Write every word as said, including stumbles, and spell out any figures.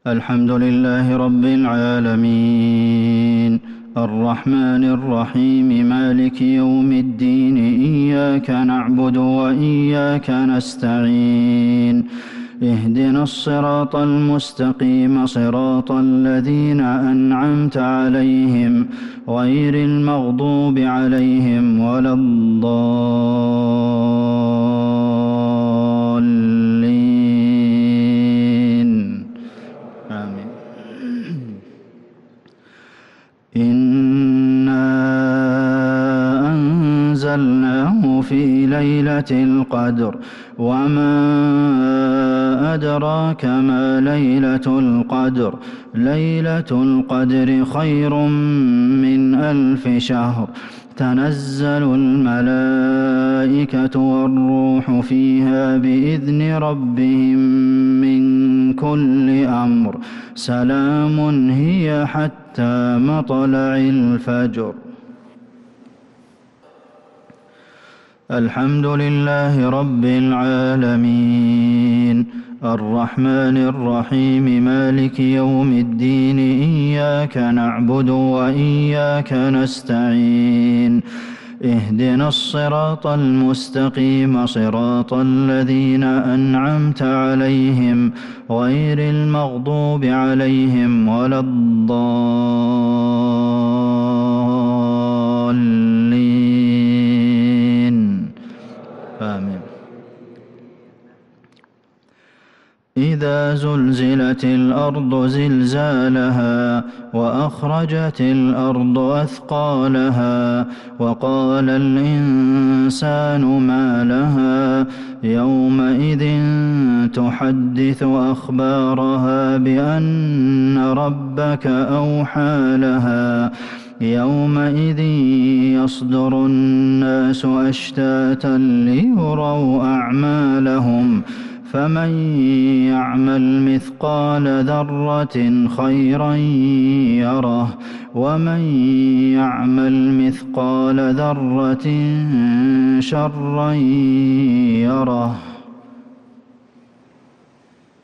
الحمد لله رب العالمين الرحمن الرحيم مالك يوم الدين إياك نعبد وإياك نستعين اهدنا الصراط المستقيم صراط الذين أنعمت عليهم غير المغضوب عليهم ولا الضالين آمين. إنا أنزلناه في ليلة القدر وما أدراك ما ليلة القدر ليلة القدر خير من ألف شهر تنزل الملائكة والروح فيها بإذن ربهم من كل أمر سلام هي حتى مطلع الفجر. الحمد لله رب العالمين الرحمن الرحيم مالك يوم الدين إياك نعبد وإياك نستعين اهدنا الصراط المستقيم صراط الذين أنعمت عليهم غير المغضوب عليهم ولا الضالين آمين. إذا زلزلت الأرض زلزالها وأخرجت الأرض أثقالها وقال الإنسان ما لها يومئذ تحدث أخبارها بأن ربك أوحى لها يومئذ يصدر الناس أشتاتا ليروا أعمالهم فمن يعمل مثقال ذرة خيرا يره ومن يعمل مثقال ذرة شرا يره.